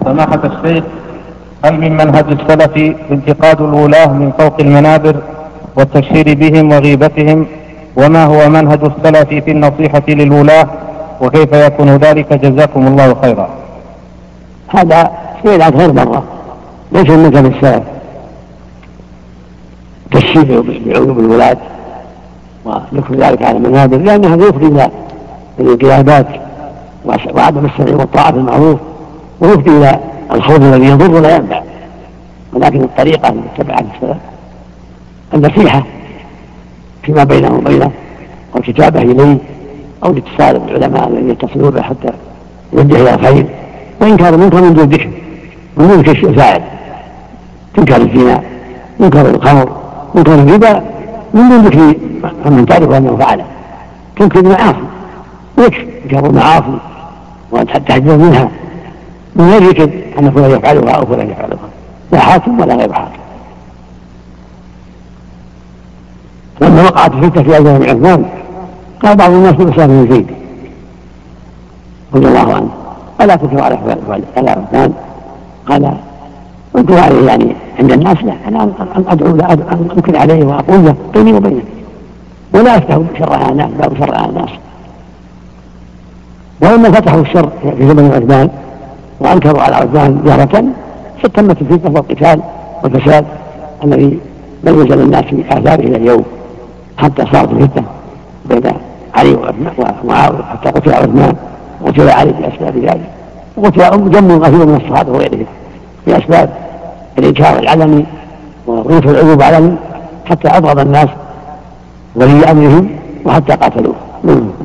سماحة الشيخ، هل من منهج السلف انتقاد الولاة من فوق المنابر والتشهير بهم وغيبتهم؟ وما هو منهج السلف في النصيحة للولاة وكيف يكون ذلك؟ جزاكم الله خيرا. هذا شيء غير مرة، ليس من منهج السلف تشهير بعيوب الولاة وذكر ذلك على المنابر، لأن هذا يفضي إلى الانقلابات وعدم السمع والطاعة في المعروف، ويفضي إلى الخوف الذي يضر ولا ينفع. ولكن الطريقة التي اتبعها السلف النصيحة فيما بينه وبينه، أو كتابة إليه، أو الاتصال بالعلماء الذين يتصلون به حتى يوجه إلى الخير، وإنكار المنكر من دون ذكر، من دون كشف فاعل، تنكر الزنا، منكر الخمر، منكر الربا، من دون ذكر من تعرف أنه فعله، تنكر المعاصي ويكفي انكار المعاصي وتحذر منها من غير ذكر أن فلان يفعلها أو فلان يفعلها، لا حاكم ولا غير حاكم. لما وقعت الفتنة في أيام عثمان قال بعض الناس بأسامة بن زيد رضي الله عنه: ألا تنكر على عثمان؟ قال: انكر عليه يعني عند الناس، لا، أنا أدعو لا أنكر عليه وأقول له بيني وبينه، ولا أفتح شر على الناس باب شر على الناس. ولما فتحوا الشر في زمن عثمان وأنكروا على عثمان جهرة فتمت الفتنة والقتال والفساد الذي لم يزل الناس في آثاره إلى اليوم، حتى صارت الفتنة بين علي ومعاوية، حتى قتل عثمان وقتل علي بأسباب ذلك، وقتل جم كثير من الصحابة وغيرهم بأسباب الإنكار العلني وغيث العيوب علني، حتى أبغض الناس ولي أمرهم وحتى قاتلوه.